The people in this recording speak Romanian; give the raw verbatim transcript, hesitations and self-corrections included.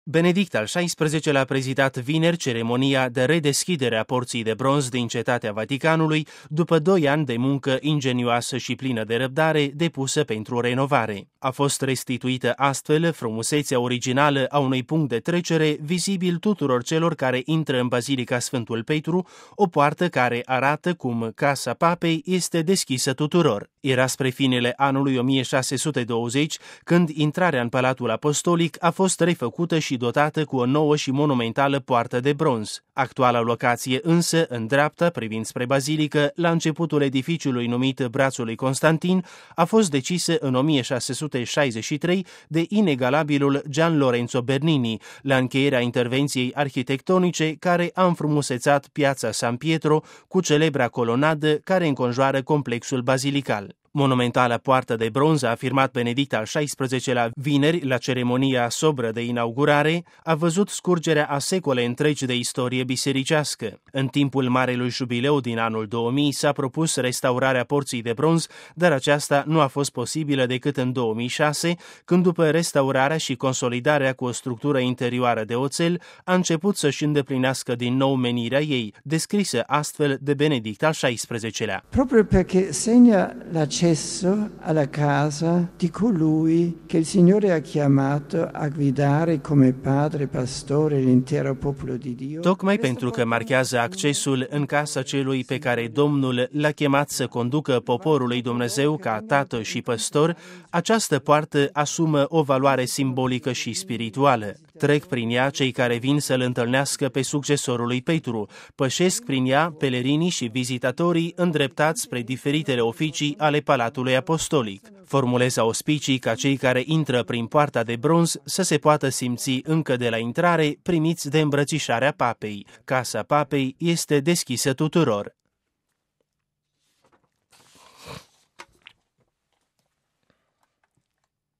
Benedict al șaisprezecelea a prezidat vineri ceremonia de redeschidere a porții de bronz din Cetatea Vaticanului după doi ani de muncă ingenioasă și plină de răbdare depusă pentru renovare. A fost restituită astfel frumusețea originală a unui punct de trecere vizibil tuturor celor care intră în Bazilica Sfântul Petru, o poartă care arată cum Casa Papei este deschisă tuturor. Era spre finele anului o mie șase sute douăzeci când intrarea în Palatul Apostolic a fost refăcută și dotată cu o nouă și monumentală poartă de bronz. Actuala locație însă, în dreapta, privind spre bazilică, la începutul edificiului numit Brațul lui Constantin, a fost decisă în o mie șase sute șaizeci și trei de inegalabilul Gian Lorenzo Bernini, la încheierea intervenției arhitectonice care a înfrumusețat piața San Pietro cu celebra colonadă care înconjoară complexul bazilical. Monumentala poartă de bronz, a afirmat Benedict al șaisprezecelea vineri la ceremonia sobră de inaugurare, a văzut scurgerea a secole întregi de istorie bisericească. În timpul Marelui Jubileu din anul două mii s-a propus restaurarea porții de bronz, dar aceasta nu a fost posibilă decât în două mii șase, când după restaurarea și consolidarea cu o structură interioară de oțel, a început să-și îndeplinească din nou menirea ei, descrisă astfel de Benedict al șaisprezecelea. Proprio perché segna la accesso alla casa di colui che il Signore ha chiamato a guidare come padre pastore l'intero popolo di Dio. Tocmai pentru că marchează accesul în casa celui pe care Domnul l-a chemat să conducă poporul lui Dumnezeu ca tată și păstor, această poartă asumă o valoare simbolică și spirituală. Trec prin ea cei care vin să-l întâlnească pe succesorul lui Petru, pășesc prin ea pelerinii și vizitatorii îndreptați spre diferitele oficii ale Palatului Apostolic. Formuleza auspicii ca cei care intră prin poarta de bronz să se poată simți încă de la intrare primiți de îmbrățișarea papei. Casa Papei este deschisă tuturor.